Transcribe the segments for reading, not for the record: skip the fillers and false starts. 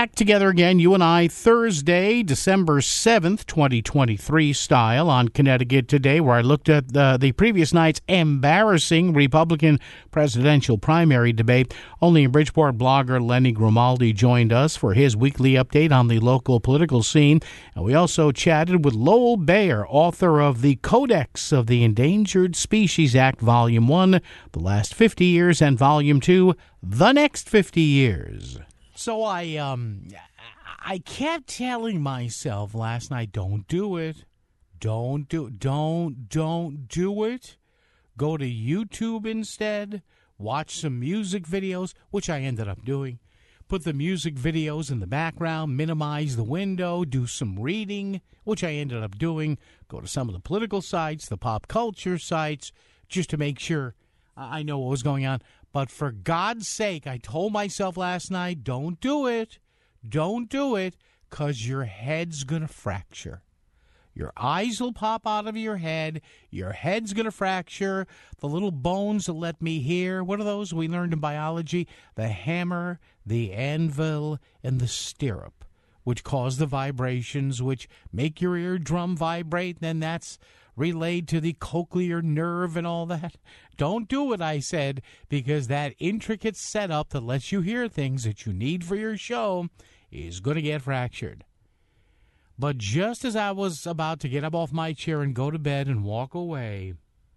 back together again, you and I, Thursday, December 7th, 2023 style on Connecticut Today, where I looked at the previous night's embarrassing Republican presidential primary debate. Only Bridgeport blogger Lenny Grimaldi joined us for his weekly update on the local political scene. And we also chatted with Lowell Bayer, author of The Codex of the Endangered Species Act, Volume 1, The Last 50 Years, and Volume 2, The Next 50 Years. So I kept telling myself last night, don't do it. Don't do it. Don't do it. Go to YouTube instead. Watch some music videos, which I ended up doing. Put the music videos in the background, minimize the window, do some reading, which I ended up doing. Go to some of the political sites, the pop culture sites, just to make sure I know what was going on. But for God's sake, I told myself last night, don't do it. Don't do it, because your head's going to fracture. Your eyes will pop out of your head. Your head's going to fracture. The little bones that let me hear, what are those we learned in biology? The hammer, the anvil, and the stirrup, which cause the vibrations, which make your eardrum vibrate. Then that's relayed to the cochlear nerve and all that. Don't do it, I said, because that intricate setup that lets you hear things that you need for your show is going to get fractured. But just as I was about to get up off my chair and go to bed and walk away,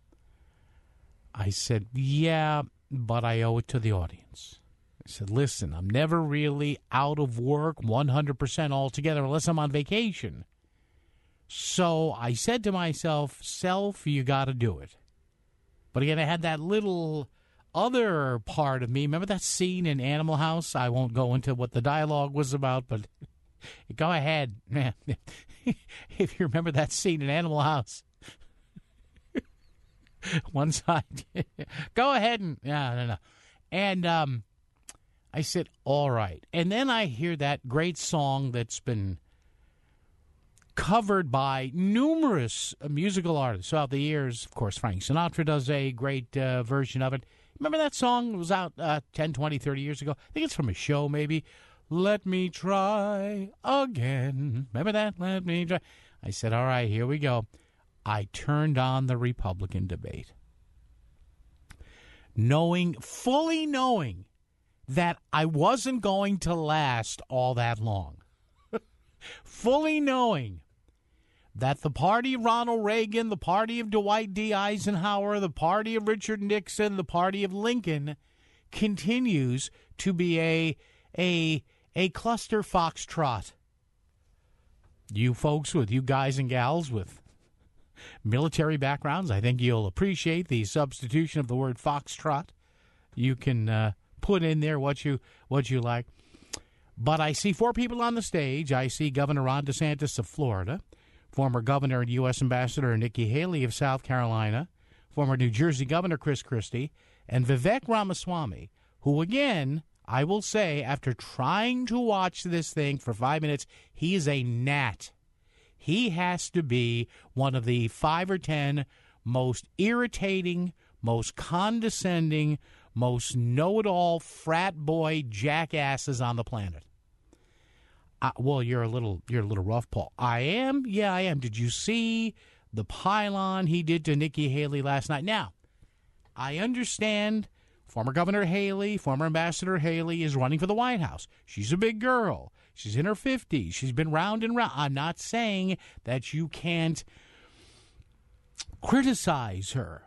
I said, yeah, but I owe it to the audience. I said, listen, I'm never really out of work 100% altogether unless I'm on vacation. So I said to myself, self, you got to do it. But again, I had that little other part of me. Remember that scene in Animal House? I won't go into what the dialogue was about, but go ahead, man. If you remember that scene in Animal House. One side. Go ahead and, no. And I said, all right. And then I hear that great song that's been covered by numerous musical artists throughout the years. Of course, Frank Sinatra does a great version of it. Remember that song? It was out 10, 20, 30 years ago. I think it's from a show, maybe. Let me try again. Remember that? Let me try. I said, all right, here we go. I turned on the Republican debate. Fully knowing that I wasn't going to last all that long. Fully knowing that the party of Ronald Reagan, the party of Dwight D. Eisenhower, the party of Richard Nixon, the party of Lincoln continues to be a cluster foxtrot. You folks you guys and gals with military backgrounds, I think you'll appreciate the substitution of the word foxtrot. You can put in there what you like. But I see four people on the stage. I see Governor Ron DeSantis of Florida, former Governor and U.S. Ambassador Nikki Haley of South Carolina, former New Jersey Governor Chris Christie, and Vivek Ramaswamy, who, again, I will say, after trying to watch this thing for 5 minutes, he is a gnat. He has to be one of the 5 or 10 most irritating, most condescending, most know-it-all frat boy jackasses on the planet. Well, you're a little rough, Paul. I am? Yeah, I am. Did you see the pylon he did to Nikki Haley last night? Now, I understand former Governor Haley, former Ambassador Haley is running for the White House. She's a big girl. She's in her 50s. She's been round and round. I'm not saying that you can't criticize her.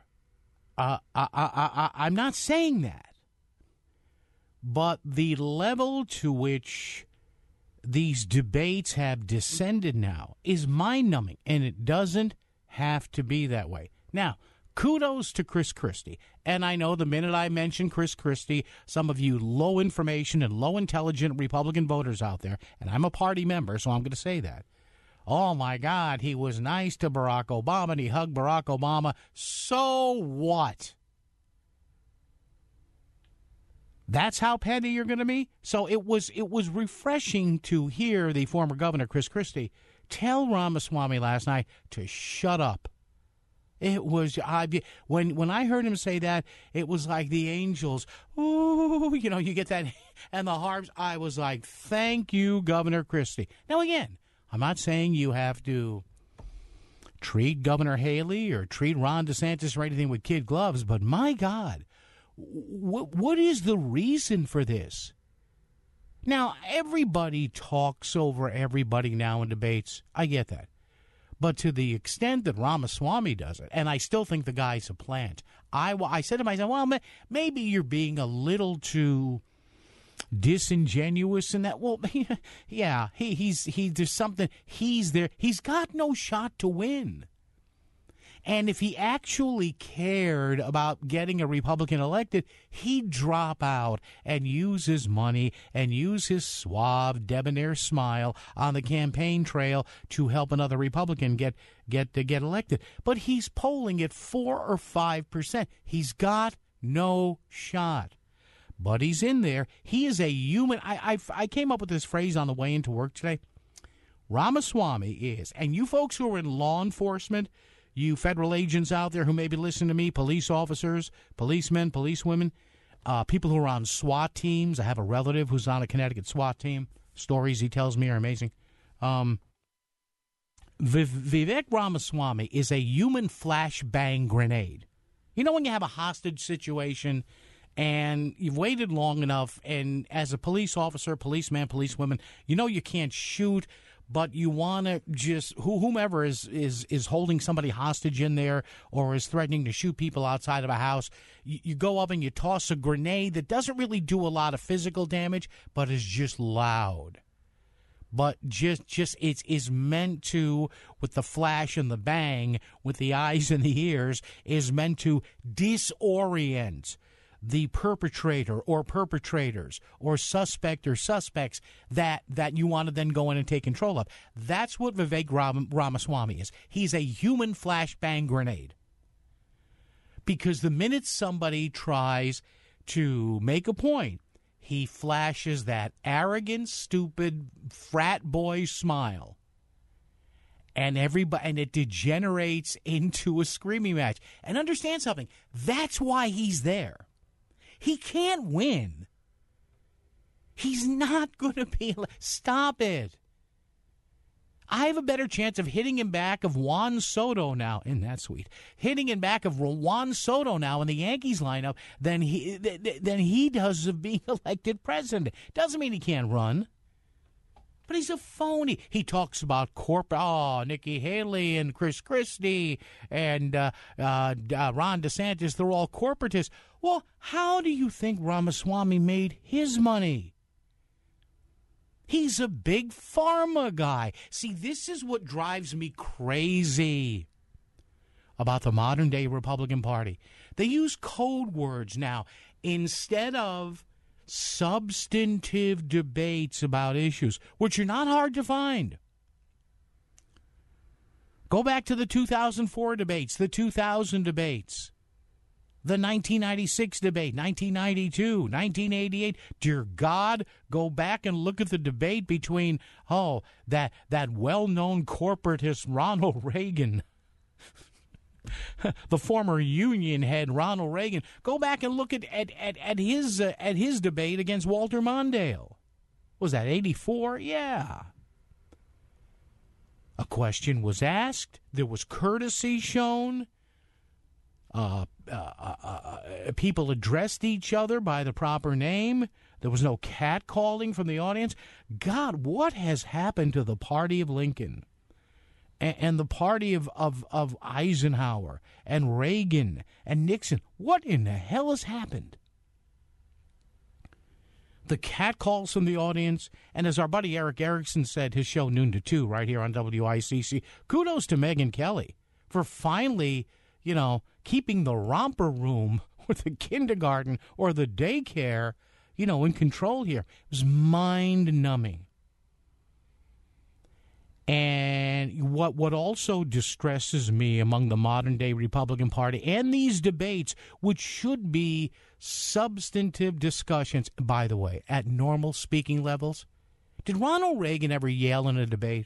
I'm not saying that. But the level to which these debates have descended now is mind-numbing, and it doesn't have to be that way. Now, kudos to Chris Christie. And I know the minute I mention Chris Christie, some of you low-information and low-intelligent Republican voters out there, and I'm a party member, so I'm going to say that. Oh, my God, he was nice to Barack Obama, and he hugged Barack Obama. So what? That's how petty you're going to be? So it was refreshing to hear the former governor, Chris Christie, tell Ramaswamy last night to shut up. It was, when I heard him say that, it was like the angels. Ooh, you get that and the harps. I was like, thank you, Governor Christie. Now, again, I'm not saying you have to treat Governor Haley or treat Ron DeSantis or anything with kid gloves, but my God, what is the reason for this? Now, everybody talks over everybody now in debates. I get that. But to the extent that Ramaswamy does it, and I still think the guy's a plant, I said to myself, well, maybe you're being a little too disingenuous in that. Well, yeah, there's something. He's there. He's got no shot to win. And if he actually cared about getting a Republican elected, he'd drop out and use his money and use his suave, debonair smile on the campaign trail to help another Republican get elected. But he's polling at 4 or 5%. He's got no shot. But he's in there. He is a human. I came up with this phrase on the way into work today. Ramaswamy is, and you folks who are in law enforcement, you federal agents out there who may be listening to me, police officers, policemen, policewomen, people who are on SWAT teams. I have a relative who's on a Connecticut SWAT team. Stories he tells me are amazing. Vivek Ramaswamy is a human flashbang grenade. You know when you have a hostage situation and you've waited long enough, and as a police officer, policeman, policewoman, you know you can't shoot, but you want to just, whomever is holding somebody hostage in there or is threatening to shoot people outside of a house, you go up and you toss a grenade that doesn't really do a lot of physical damage, but is just loud. But just it is meant to, with the flash and the bang, with the eyes and the ears, is meant to disorient the perpetrator or perpetrators or suspect or suspects that you want to then go in and take control of. That's what Vivek Ramaswamy is. He's a human flashbang grenade. Because the minute somebody tries to make a point, he flashes that arrogant, stupid frat boy smile. And it degenerates into a screaming match. And understand something. That's why he's there. He can't win. He's not going to be. Stop it. I have a better chance of hitting him back of Juan Soto now. Isn't that sweet? Hitting him back of Juan Soto now in the Yankees lineup than he does of being elected president. Doesn't mean he can't run. But he's a phony. He talks about Nikki Haley and Chris Christie and Ron DeSantis, they're all corporatists. Well, how do you think Ramaswamy made his money? He's a big pharma guy. See, this is what drives me crazy about the modern-day Republican Party. They use code words now instead of substantive debates about issues, which are not hard to find. Go back to the 2004 debates, the 2000 debates, the 1996 debate, 1992, 1988. Dear God, go back and look at the debate between, that well-known corporatist Ronald Reagan, the former Union head Ronald Reagan. Go back and look at his debate against Walter Mondale. Was that 84? Yeah. A question was asked. There was courtesy shown. People addressed each other by the proper name. There was no catcalling from the audience. God, what has happened to the party of Lincoln? And the party of Eisenhower and Reagan and Nixon? What in the hell has happened? The catcalls from the audience, and as our buddy Eric Erickson said, his show Noon to 2 right here on WICC, kudos to Megyn Kelly for finally, keeping the romper room or the kindergarten or the daycare, in control here. It was mind-numbing. And what also distresses me among the modern-day Republican Party and these debates, which should be substantive discussions, by the way, at normal speaking levels. Did Ronald Reagan ever yell in a debate?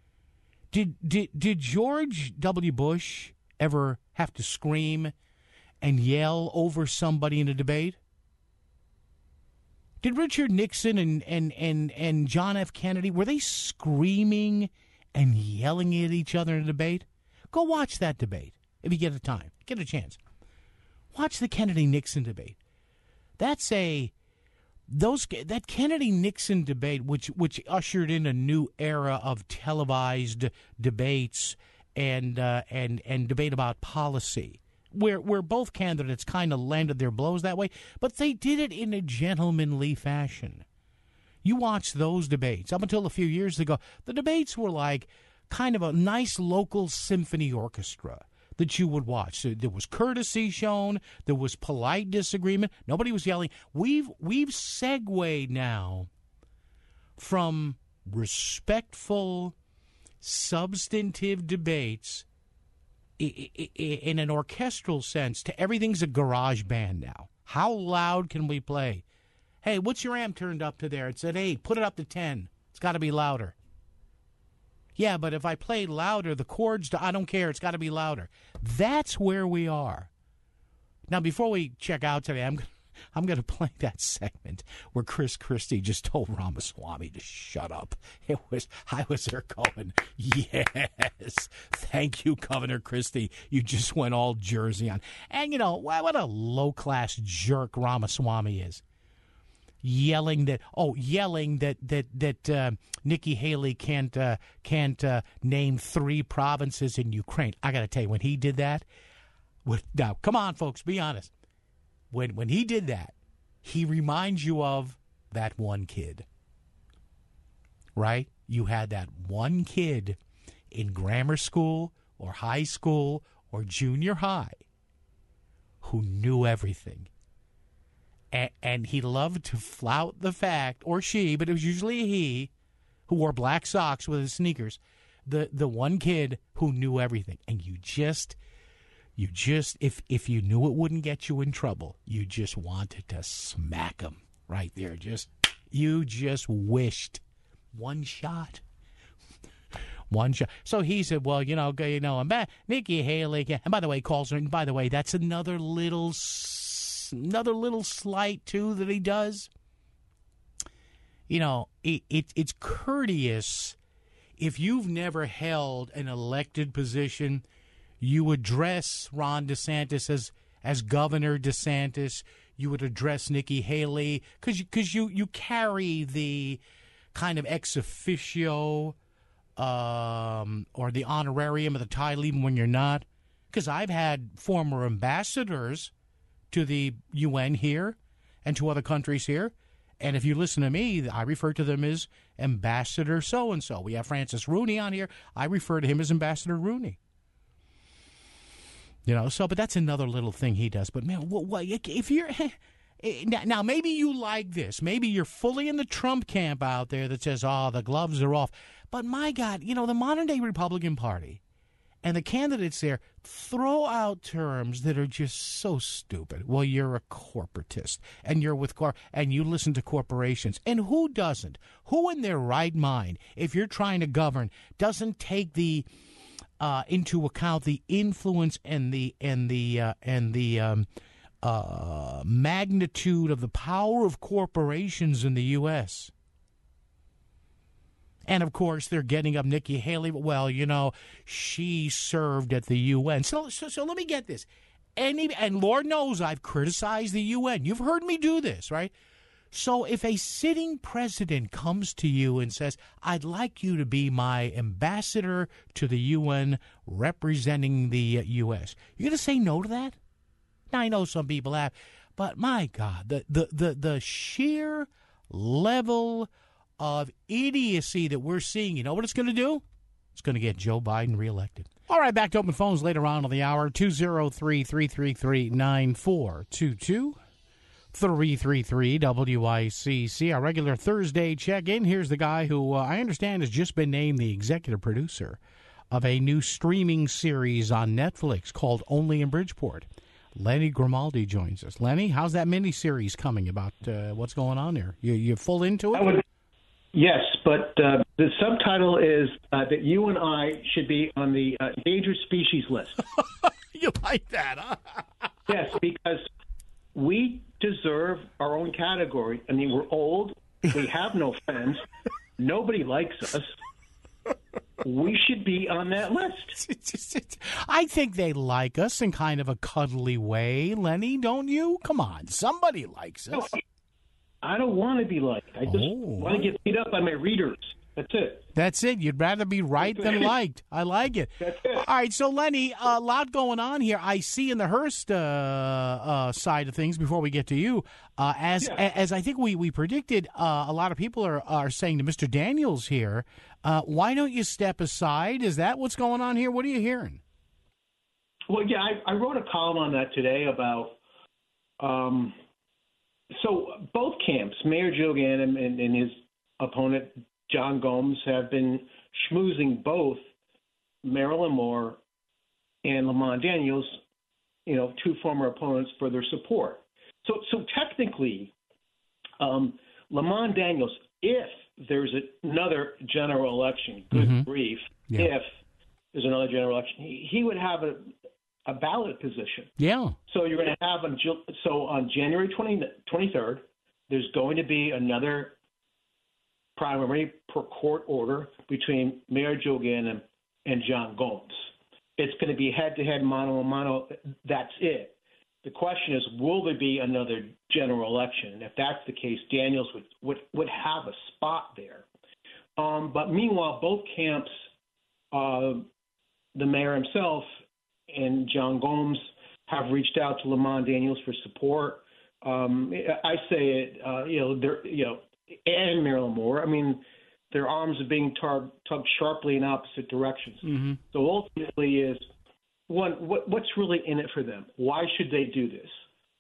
Did George W. Bush ever have to scream and yell over somebody in a debate? Did Richard Nixon and John F. Kennedy, were they screaming and yelling at each other in a debate? Go watch that debate if you get a time, get a chance. Watch the Kennedy-Nixon debate. That Kennedy-Nixon debate, which ushered in a new era of televised debates and debate about policy, where both candidates kind of landed their blows that way, but they did it in a gentlemanly fashion. You watch those debates. Up until a few years ago, the debates were like kind of a nice local symphony orchestra that you would watch. So there was courtesy shown. There was polite disagreement. Nobody was yelling. We've segued now from respectful, substantive debates in an orchestral sense to everything's a garage band now. How loud can we play? Hey, what's your amp turned up to there? It said 8. Put it up to 10. It's got to be louder. Yeah, but if I play louder, the chords, I don't care. It's got to be louder. That's where we are. Now, before we check out today, I'm going to play that segment where Chris Christie just told Ramaswamy to shut up. I was there going, yes, thank you, Governor Christie. You just went all Jersey on. And, what a low-class jerk Ramaswamy is. Yelling that Nikki Haley can't name 3 provinces in Ukraine. I got to tell you, when he did that, now come on, folks, be honest. When he did that, he reminds you of that one kid, right? You had that one kid in grammar school or high school or junior high who knew everything. And he loved to flout the fact, or she, but it was usually he, who wore black socks with his sneakers, the one kid who knew everything. And you just, if you knew it wouldn't get you in trouble, you just wanted to smack him right there. You just wished one shot. One shot. So he said, well, Nikki Haley, and by the way, he calls her, and by the way, that's another little slight, too, that he does. It's courteous. If you've never held an elected position, you address Ron DeSantis as Governor DeSantis. You would address Nikki Haley because you carry the kind of ex officio or the honorarium of the title even when you're not. Because I've had former ambassadors to the UN here and to other countries here. And if you listen to me, I refer to them as Ambassador so-and-so. We have Francis Rooney on here. I refer to him as Ambassador Rooney. But that's another little thing he does. But, man, if you're now maybe you like this. Maybe you're fully in the Trump camp out there that says, the gloves are off. But, my God, the modern-day Republican Party and the candidates there throw out terms that are just so stupid. Well, you're a corporatist, and you're and you listen to corporations. And who doesn't? Who in their right mind, if you're trying to govern, doesn't take the into account the influence and the magnitude of the power of corporations in the U.S.? And, of course, they're getting up Nikki Haley. Well, she served at the UN. So let me get this. And Lord knows I've criticized the UN. You've heard me do this, right? So if a sitting president comes to you and says, I'd like you to be my ambassador to the UN representing the U.S., you're going to say no to that? Now, I know some people have, but my God, the sheer level of idiocy that we're seeing, you know what it's going to do? It's going to get Joe Biden reelected. All right, back to open phones later on in the hour, 203-333-9422, 333-WICC. Our regular Thursday check-in. Here's the guy who I understand has just been named the executive producer of a new streaming series on Netflix called Only in Bridgeport. Lenny Grimaldi joins us. Lenny, how's that miniseries coming about what's going on there? You full into it? Yes, but the subtitle is that you and I should be on the endangered species list. You like that, huh? Yes, because we deserve our own category. I mean, we're old. We have no friends. Nobody likes us. We should be on that list. I think they like us in kind of a cuddly way, Lenny, don't you? Come on, somebody likes us. No, I don't want to be liked. I just want to get beat up by my readers. That's it. That's it. You'd rather be right than liked. I like it. That's it. All right, so Lenny, a lot going on here. I see in the Hearst side of things, before we get to you, as I think we predicted, a lot of people are saying to Mr. Daniels here, why don't you step aside? Is that what's going on here? What are you hearing? Well, yeah, I wrote a column on that today about so both camps, Mayor Joe Ganim and his opponent, John Gomes, have been schmoozing both Marilyn Moore and Lamont Daniels, two former opponents, for their support. So technically, Lamont Daniels, if there's another general election, good grief, if there's another general election, he would have a ballot position. Yeah. So you're going to have on January 23rd, there's going to be another primary per court order between Mayor Joe Ganim and John Gomes. It's going to be head-to-head, mano-a-mano. That's it. The question is, will there be another general election? And if that's the case, Daniels would have a spot there. But meanwhile, both camps, the mayor himself and John Gomes, have reached out to Lamont Daniels for support. I say it, and Marilyn Moore. I mean, their arms are being tugged sharply in opposite directions. Mm-hmm. So ultimately, is one, what's really in it for them? Why should they do this?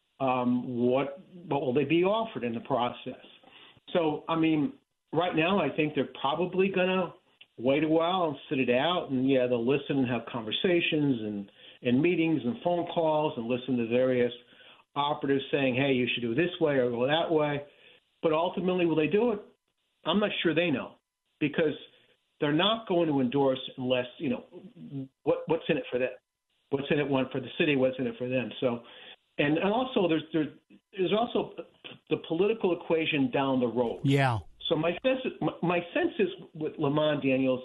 What will they be offered in the process? So, I mean, right now, I think they're probably going to wait a while and sit it out, and they'll listen and have conversations and meetings and phone calls and listen to various operatives saying, hey, you should do it this way or go that way. But ultimately, will they do it? I'm not sure they know, because they're not going to endorse unless, what's in it for them? What's in it, one, for the city? What's in it for them? So, and also there's also the political equation down the road. Yeah. So my sense is with Lamont Daniels,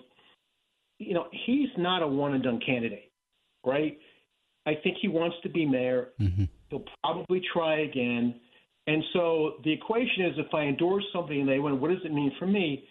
he's not a one-and-done candidate, right? I think he wants to be mayor. Mm-hmm. He'll probably try again. And so the equation is, if I endorse somebody and they win, what does it mean for me?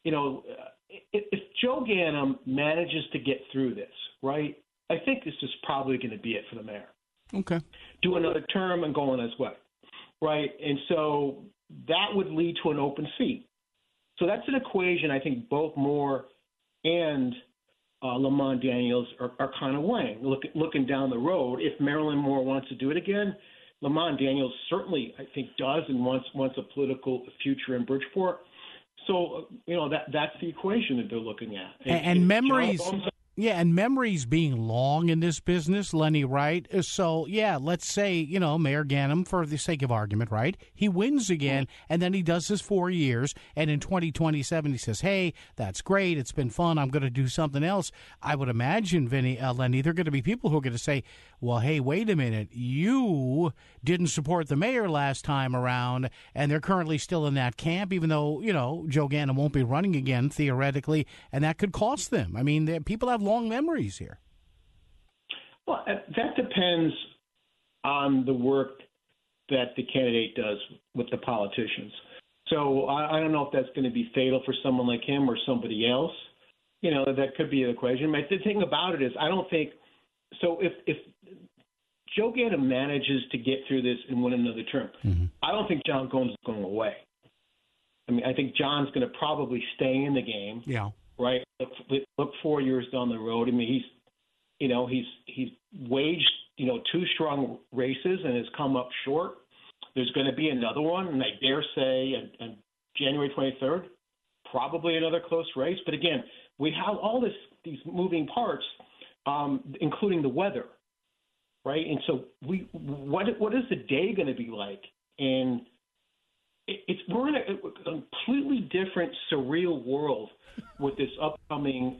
If Joe Ganim manages to get through this, right, I think this is probably going to be it for the mayor. Okay. Do another term and go on his way, right? And so that would lead to an open seat. So that's an equation I think both Moore and Lamont Daniels are kind of weighing, looking down the road. If Marilyn Moore wants to do it again, Lamont Daniels certainly, I think, does and wants a political future in Bridgeport. So, that's the equation that they're looking at. And memories. Yeah, and memories being long in this business, Lenny, right? So, let's say, Mayor Ganim, for the sake of argument, right? He wins again, and then he does his 4 years, and in 2027 he says, hey, that's great, it's been fun, I'm going to do something else. I would imagine, Lenny, there are going to be people who are going to say, well, hey, wait a minute, you didn't support the mayor last time around, and they're currently still in that camp, even though, Joe Ganim won't be running again, theoretically, and that could cost them. I mean, people have long memories here. Well, that depends on the work that the candidate does with the politicians. So I don't know if that's going to be fatal for someone like him or somebody else. That could be an equation. But the thing about it is, I don't think so. If Joe Ganim manages to get through this and win another term, I don't think John Gomes is going away. I mean, I think John's going to probably stay in the game. Yeah. Right. Look 4 years down the road. I mean, he's waged 2 strong races and has come up short. There's going to be another one, and I dare say, on January 23rd, probably another close race. But again, we have all these moving parts, including the weather, right? And so what is the day going to be like? And we're in a completely different, surreal world with this upcoming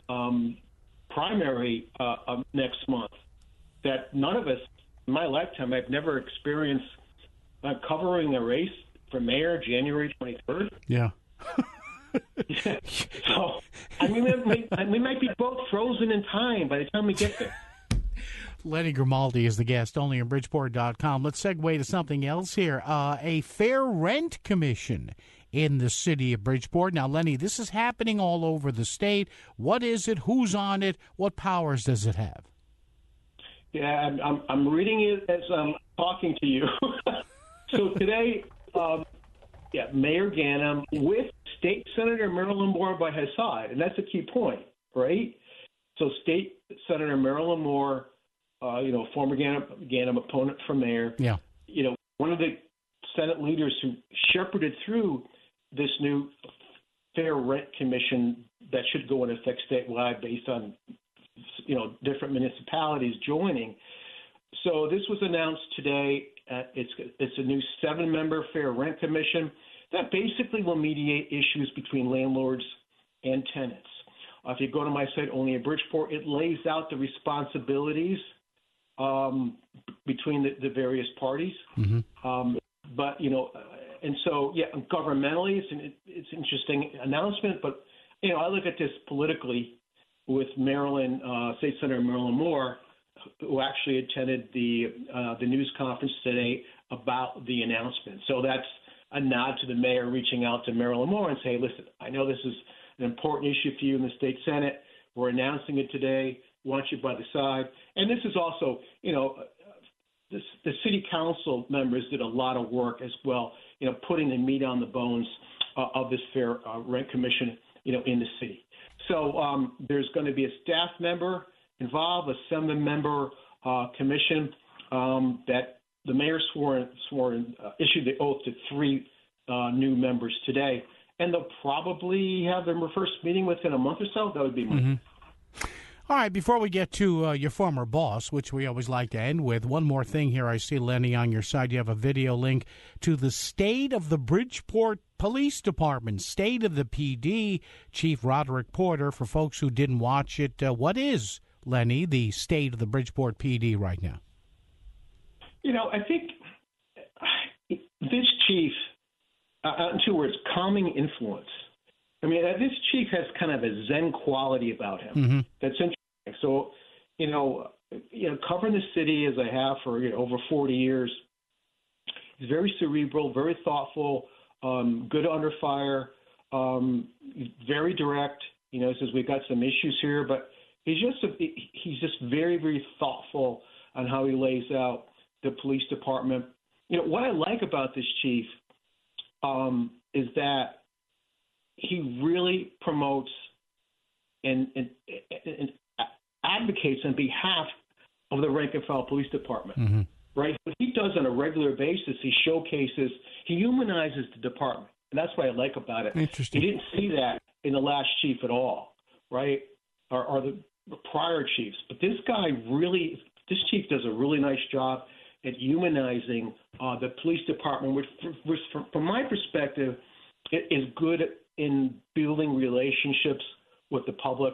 primary next month that none of us, in my lifetime, I've never experienced covering the race for mayor January 23rd. Yeah. So, I mean, we might be both frozen in time by the time we get there. Lenny Grimaldi is the guest, only on Bridgeport.com. Let's segue to something else here. A fair rent commission in the city of Bridgeport. Now, Lenny, this is happening all over the state. What is it? Who's on it? What powers does it have? Yeah, I'm reading it as I'm talking to you. So today, Mayor Ganim with State Senator Marilyn Moore by his side, and that's a key point, right? So State Senator Marilyn Moore, former Ganim opponent for mayor, one of the Senate leaders who shepherded through this new fair rent commission that should go into effect statewide based on different municipalities joining. So this was announced today. It's a new 7-member fair rent commission that basically will mediate issues between landlords and tenants. If you go to my site, Only in Bridgeport, it lays out the responsibilities between the various parties. Mm-hmm. Governmentally, it's an interesting announcement. But I look at this politically with State Senator Marilyn Moore, who actually attended the news conference today about the announcement. So that's a nod to the mayor reaching out to Marilyn Moore and say, listen, I know this is an important issue for you in the state Senate. We're announcing it today. Want you by the side. And this is also, the city council members did a lot of work as well, putting the meat on the bones of this fair rent commission, in the city. So there's going to be a staff member involved, a 7-member commission that the mayor issued the oath to 3 new members today. And they'll probably have their first meeting within a month or so. That would be my All right, before we get to your former boss, which we always like to end with, one more thing here. I see, Lenny, on your side, you have a video link to the State of the Bridgeport Police Department, State of the PD, Chief Roderick Porter. For folks who didn't watch it, what is, Lenny, the State of the Bridgeport PD right now? I think this chief, in 2 words, calming influence. I mean, this chief has kind of a Zen quality about him. Mm-hmm. That's interesting. So, covering the city as I have for over 40 years, he's very cerebral, very thoughtful, good under fire, very direct. He says we've got some issues here, but he's just very, very thoughtful on how he lays out the police department. What I like about this chief is that he really promotes and advocates on behalf of the rank and file police department, mm-hmm. right? What he does on a regular basis, he humanizes the department. And that's what I like about it. Interesting. He didn't see that in the last chief at all, right? Or the prior chiefs. But this chief does a really nice job at humanizing the police department, which from my perspective, is good in building relationships with the public.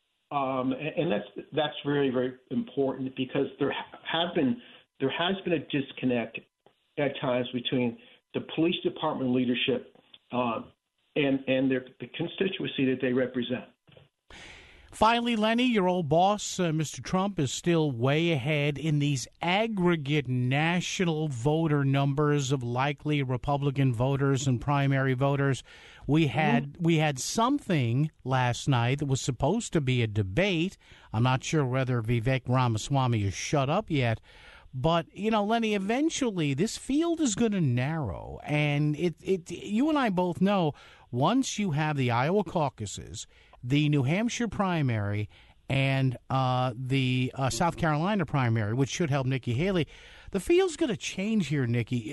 And that's very, very important because there has been a disconnect at times between the police department leadership and the constituency that they represent. Finally, Lenny, your old boss, Mr. Trump, is still way ahead in these aggregate national voter numbers of likely Republican voters and primary voters. We had something last night that was supposed to be a debate. I'm not sure whether Vivek Ramaswamy is shut up yet. But, Lenny, eventually this field is going to narrow. And you and I both know once you have the Iowa caucuses, the New Hampshire primary, and the South Carolina primary, which should help Nikki Haley, the field's going to change here,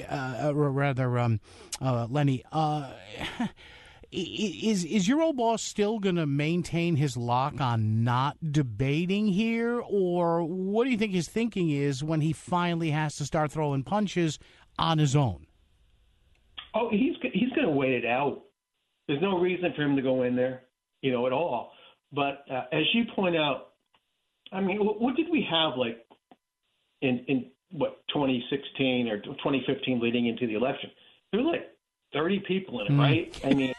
Lenny. Is your old boss still going to maintain his lock on not debating here, or what do you think his thinking is when he finally has to start throwing punches on his own? Oh, he's going to wait it out. There's no reason for him to go in there, at all. But as you point out, I mean, what did we have like in 2016 or 2015 leading into the election. There were like 30 people in it, right? I mean,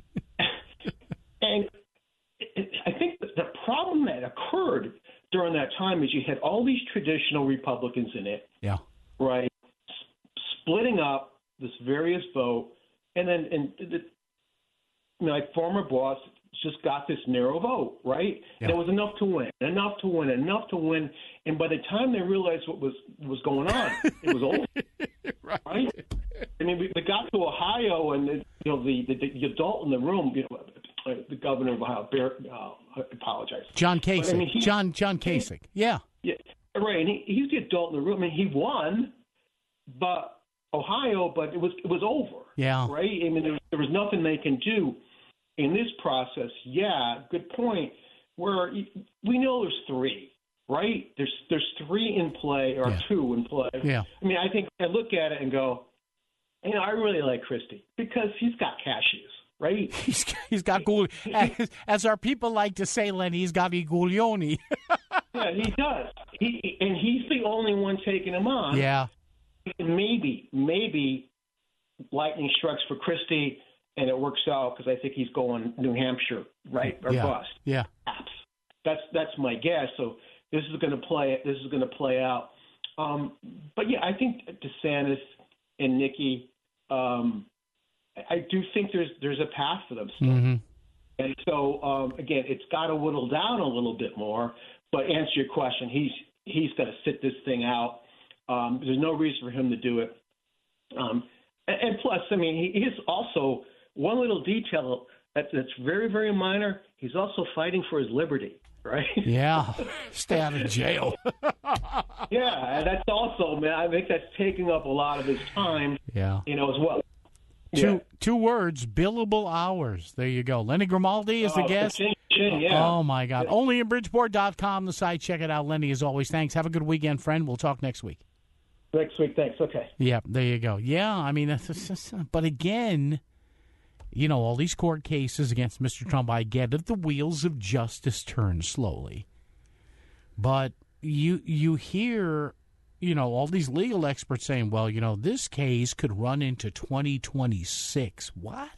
and I think the problem that occurred during that time is you had all these traditional Republicans in it, right, splitting up this various vote, and then my former boss just got this narrow vote, right? There was enough to win, and by the time they realized what was going on, it was over, right? I mean, we got to Ohio, and the adult in the room, the governor of Ohio, I apologize, John Kasich, I mean, John Kasich, yeah, right, and he's the adult in the room, and he won, but Ohio, but it was over, right? I mean, there was nothing they can do in this process. Good point. Where we know there's three, right? There's three in play or two in play. I mean, I think I look at it and go, I really like Christie because he's got cashews, right? He's got as our people like to say, Lenny, he's got Guglioni. Yeah, he does. He's the only one taking him on. Yeah. Maybe lightning strikes for Christie, and it works out because I think he's going New Hampshire, right, or bust. Yeah, that's my guess. So this is going to play out. But I think DeSantis and Nikki, I do think there's a path for them still. Mm-hmm. And so again, it's got to whittle down a little bit more. But answer your question, he's got to sit this thing out. There's no reason for him to do it. And plus, I mean, he is also one little detail that's very, very minor. He's also fighting for his liberty, right? Yeah, stay out of jail. Yeah, that's also, man, I think that's taking up a lot of his time. Yeah, as well. Two words: billable hours. There you go. Lenny Grimaldi is the guest. Oh my God! Yeah. Only in Bridgeport.com, the site. Check it out. Lenny, as always, thanks. Have a good weekend, friend. We'll talk next week. Next week, thanks. Okay. Yeah, there you go. Yeah, I mean, but again, all these court cases against Mr. Trump, I get it. The wheels of justice turn slowly. But you hear, all these legal experts saying, well, this case could run into 2026. What?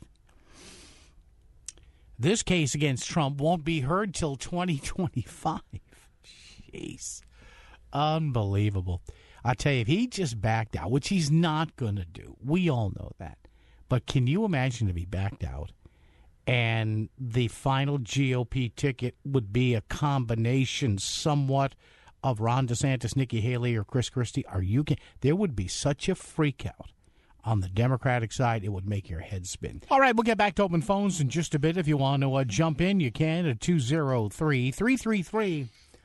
This case against Trump won't be heard till 2025. Jeez. Unbelievable. I tell you, if he just backed out, which he's not going to do, we all know that. But can you imagine if he backed out and the final GOP ticket would be a combination somewhat of Ron DeSantis, Nikki Haley, or Chris Christie? There would be such a freak out on the Democratic side, it would make your head spin. All right, we'll get back to open phones in just a bit. If you want to jump in, you can at 203-333.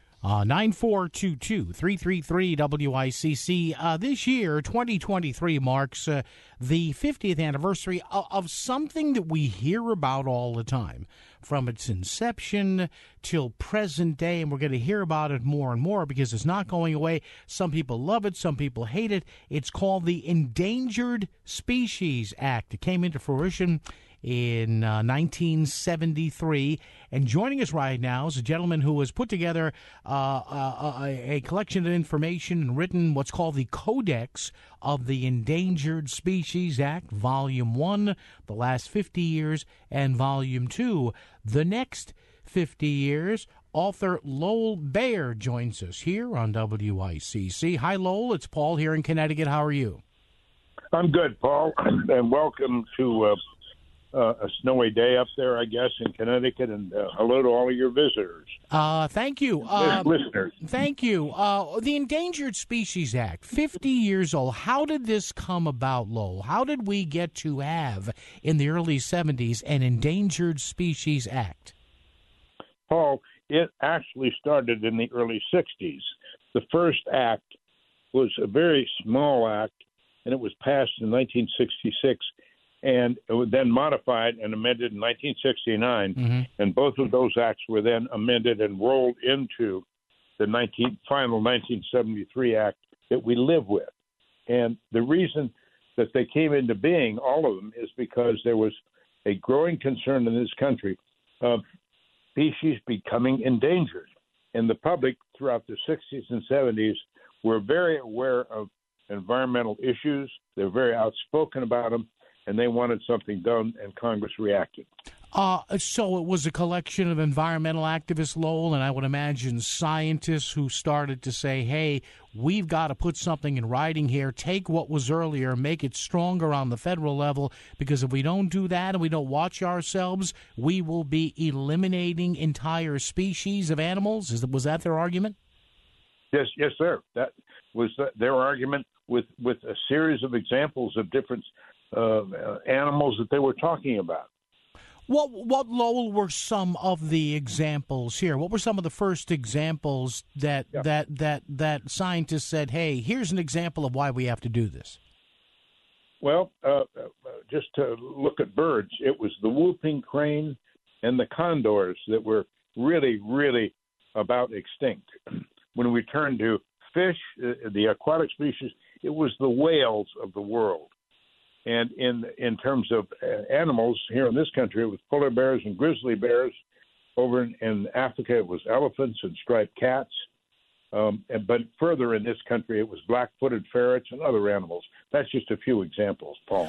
9422 333 WICC. This year, 2023, marks the 50th anniversary of something that we hear about all the time, from its inception till present day, and we're going to hear about it more and more because it's not going away. Some people love it, some people hate it. It's called the Endangered Species Act. It came into fruition in 1973. And joining us right now is a gentleman who has put together a collection of information and written what's called the Codex of the Endangered Species Act, Volume 1, the last 50 years, and Volume 2, the next 50 years. Author Lowell Baer joins us here on WICC. Hi, Lowell. It's Paul here in Connecticut. How are you? I'm good, Paul, and welcome to a snowy day up there, I guess, in Connecticut, and hello to all of your visitors. Thank you. Listeners. Thank you. The Endangered Species Act, 50 years old. How did this come about, Lowell? How did we get to have, in the early 70s, an Endangered Species Act? Paul, it actually started in the early 60s. The first act was a very small act, and it was passed in 1966. And it was then modified and amended in 1969, and both of those acts were then amended and rolled into the final 1973 Act that we live with. And the reason that they came into being, all of them, is because there was a growing concern in this country of species becoming endangered. And the public throughout the 60s and 70s were very aware of environmental issues. They're very outspoken about them, and they wanted something done, and Congress reacted. So it was a collection of environmental activists, Lowell, and I would imagine scientists who started to say, hey, we've got to put something in writing here, take what was earlier, make it stronger on the federal level, because if we don't do that and we don't watch ourselves, we will be eliminating entire species of animals. Was that their argument? Yes, sir. That was their argument with a series of examples of different animals that they were talking about. What, Lowell, were some of the examples here? What were some of the first examples that scientists said, hey, here's an example of why we have to do this? Well, just to look at birds, it was the whooping crane and the condors that were really, really about extinct. When we turn to fish, the aquatic species, it was the whales of the world. And in terms of animals here in this country, it was polar bears and grizzly bears. Over in Africa, it was elephants and striped cats. But further in this country, it was black-footed ferrets and other animals. That's just a few examples, Paul.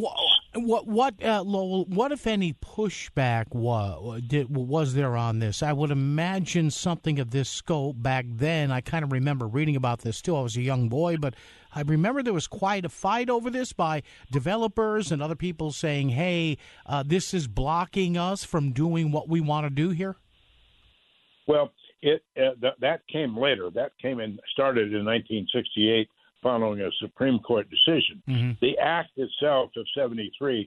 Lowell, what if any pushback was there on this? I would imagine something of this scope back then. I kind of remember reading about this, too. I was a young boy, but I remember there was quite a fight over this by developers and other people saying, hey, this is blocking us from doing what we want to do here. Well, that came later. That started in 1968 following a Supreme Court decision. Mm-hmm. The act itself of 73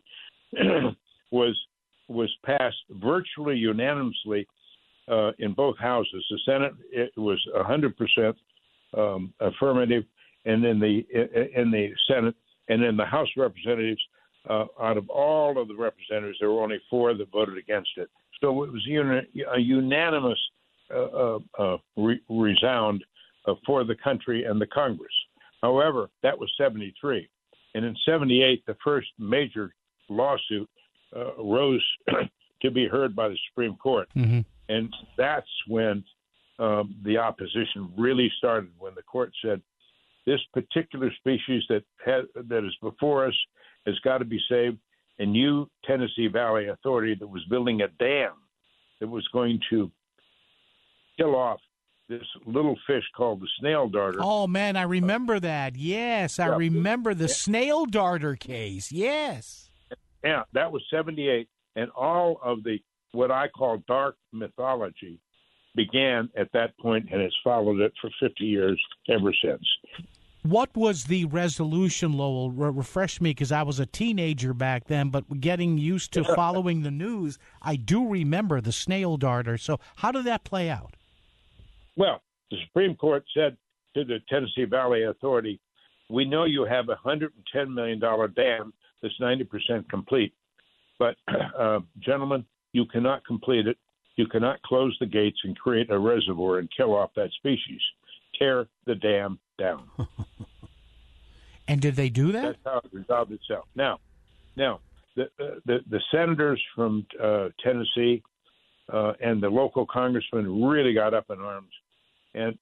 was passed virtually unanimously in both houses. The Senate, it was 100% affirmative, and in the Senate and in the House of Representatives, out of all of the representatives, there were only 4 that voted against it. So it was a unanimous resound for the country and the Congress. However, that was 73. And in 78, the first major lawsuit rose to be heard by the Supreme Court. Mm-hmm. And that's when the opposition really started, when the court said, this particular species that is before us has got to be saved. And you, Tennessee Valley Authority, that was building a dam that was going to kill off this little fish called the snail darter. Oh, man, I remember that. Yes, I remember the snail darter case. Yes. Yeah, that was 78. And all of the what I call dark mythology began at that point, and it's followed it for 50 years ever since. What was the resolution, Lowell? Refresh me, because I was a teenager back then, but getting used to following the news, I do remember the snail darter. So how did that play out? Well, the Supreme Court said to the Tennessee Valley Authority, we know you have a $110 million dam that's 90% complete, but gentlemen, you cannot complete it. You cannot close the gates and create a reservoir and kill off that species. Tear the dam down. And did they do that? That's how it resolved itself. Now, the senators from Tennessee and the local congressmen really got up in arms and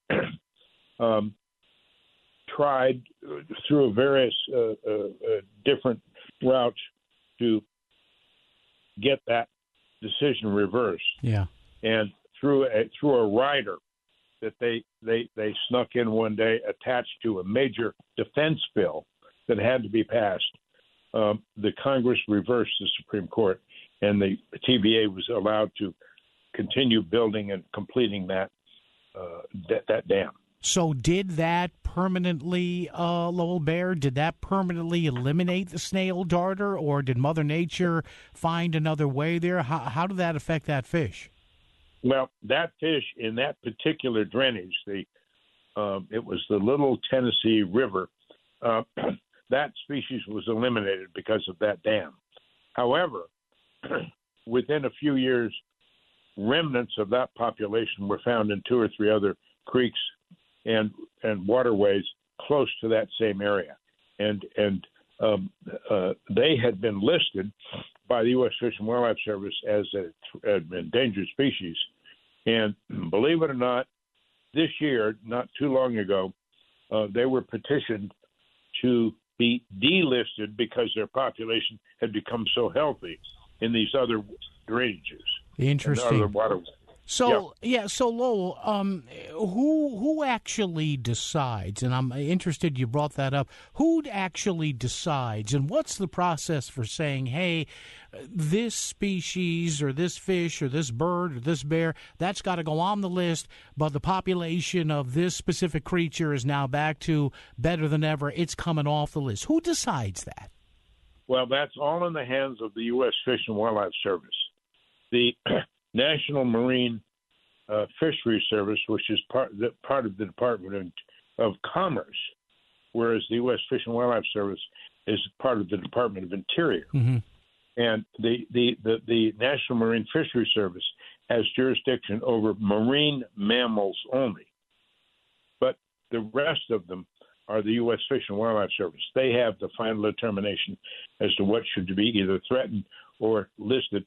tried through various different routes to get that decision reversed. Yeah. And through a rider that they snuck in one day attached to a major defense bill that had to be passed, the Congress reversed the Supreme Court, and the TVA was allowed to continue building and completing that dam. So did that permanently, Lowell Bear, did that permanently eliminate the snail darter, or did Mother Nature find another way there? How did that affect that fish? Well, that fish in that particular drainage, it was the Little Tennessee River, that species was eliminated because of that dam. However, within a few years, remnants of that population were found in 2 or 3 other creeks and waterways close to that same area, and they had been listed by the U.S. Fish and Wildlife Service as an endangered species. And believe it or not, this year, not too long ago, they were petitioned to be delisted because their population had become so healthy in these other drainages. Interesting. And other waterways. So so Lowell, who actually decides? And I'm interested you brought that up. Who actually decides, and what's the process for saying, hey, this species or this fish or this bird or this bear, that's got to go on the list, but the population of this specific creature is now back to better than ever. It's coming off the list. Who decides that? Well, that's all in the hands of the U.S. Fish and Wildlife Service. The National Marine Fisheries Service, which is part of the Department of Commerce, whereas the U.S. Fish and Wildlife Service is part of the Department of Interior. Mm-hmm. And the National Marine Fisheries Service has jurisdiction over marine mammals only. But the rest of them are the U.S. Fish and Wildlife Service. They have the final determination as to what should be either threatened or listed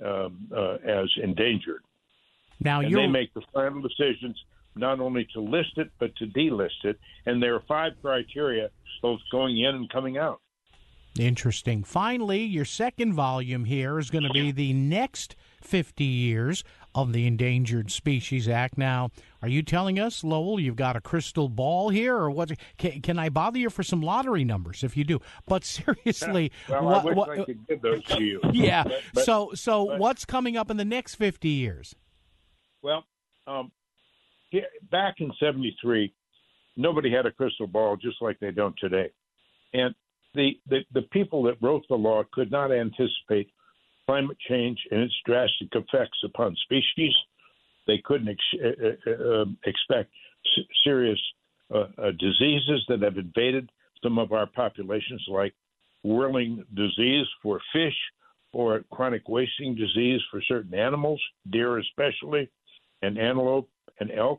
as endangered. Now and they make the final decisions not only to list it but to delist it. And there are 5 criteria, both going in and coming out. Interesting. Finally, your second volume here is going to be the next 50 years of the Endangered Species Act. Now, are you telling us, Lowell, you've got a crystal ball here, or what? Can I bother you for some lottery numbers if you do? But seriously, well, I wish I could give those to you. Yeah. But what's coming up in the next 50 years? Well, back in '73, nobody had a crystal ball, just like they don't today, and the people that wrote the law could not anticipate climate change and its drastic effects upon species. They couldn't expect serious diseases that have invaded some of our populations, like whirling disease for fish or chronic wasting disease for certain animals, deer especially, and antelope and elk.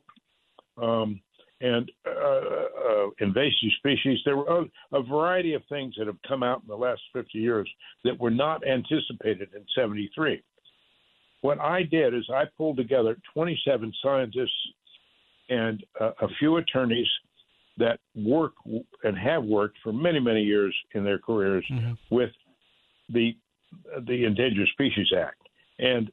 And invasive species. There were a variety of things that have come out in the last 50 years that were not anticipated in '73. What I did is I pulled together 27 scientists and a few attorneys that work and have worked for many, many years in their careers with the Endangered Species Act. And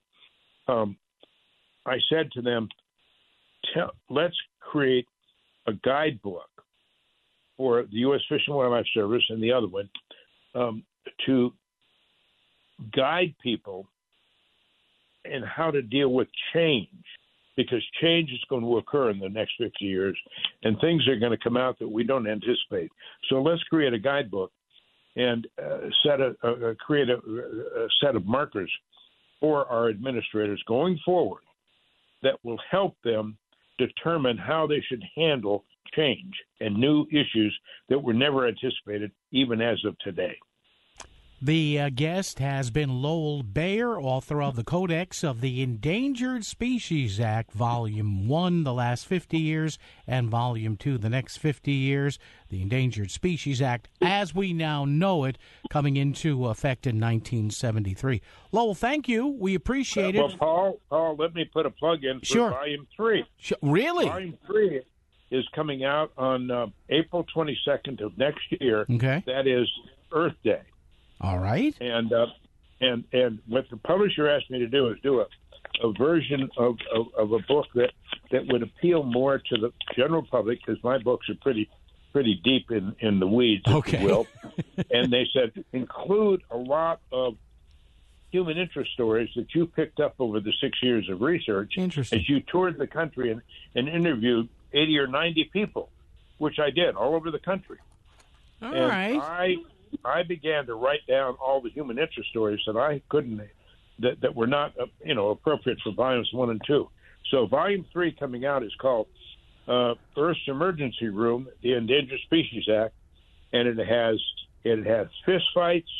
I said to them, let's create a guidebook for the U.S. Fish and Wildlife Service and the other one to guide people in how to deal with change, because change is going to occur in the next 50 years, and things are going to come out that we don't anticipate. So let's create a guidebook and create a set of markers for our administrators going forward that will help them determine how they should handle change and new issues that were never anticipated, even as of today. The guest has been Lowell Bayer, author of the Codex of the Endangered Species Act, Volume 1, The Last 50 Years, and Volume 2, The Next 50 Years, the Endangered Species Act, as we now know it, coming into effect in 1973. Lowell, thank you. We appreciate it. Well, Paul, let me put a plug in for Volume 3. Really? Volume 3 is coming out on April 22nd of next year. Okay. That is Earth Day. All right. And what the publisher asked me to do is do a version of a book that would appeal more to the general public, because my books are pretty deep in the weeds, if you will. And they said, include a lot of human interest stories that you picked up over the 6 years of research as you toured the country and interviewed 80 or 90 people, which I did all over the country. All right. I began to write down all the human interest stories that I couldn't, that were not, appropriate for volumes 1 and 2. So volume 3 coming out is called Earth's Emergency Room, the Endangered Species Act, and it has fist fights,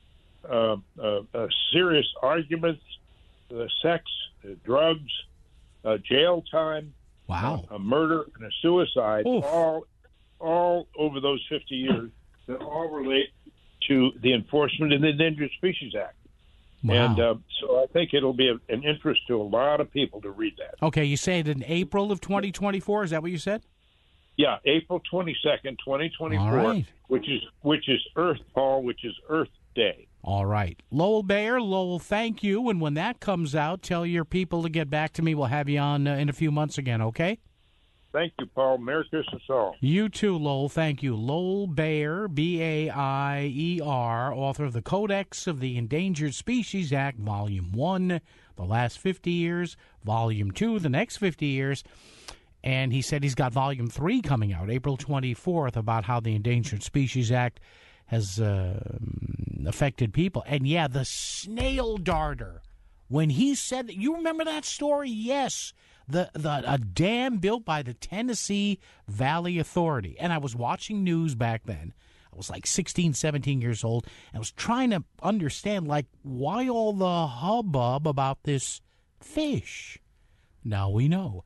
serious arguments, sex, drugs, jail time, a murder, and a suicide, all over those 50 years that all relate to the enforcement of the Endangered Species Act. Wow. And so I think it'll be an interest to a lot of people to read that. Okay, you say it in April of 2024. Is that what you said? Yeah, April 22nd, 2024, All right. which is Earth, Paul, which is Earth Day. All right. Lowell Bayer, Lowell, thank you. And when that comes out, tell your people to get back to me. We'll have you on in a few months again, okay? Thank you, Paul. Merry Christmas all. You too, Lowell. Thank you. Lowell Bayer, Bayer, author of the Codex of the Endangered Species Act, Volume 1, The Last 50 Years, Volume 2, The Next 50 Years. And he said he's got Volume 3 coming out, April 24th, about how the Endangered Species Act has affected people. And, yeah, the snail darter, when he said that, you remember that story? Yes. A dam built by the Tennessee Valley Authority. And I was watching news back then. I was like 16, 17 years old. I was trying to understand, like, why all the hubbub about this fish? Now we know.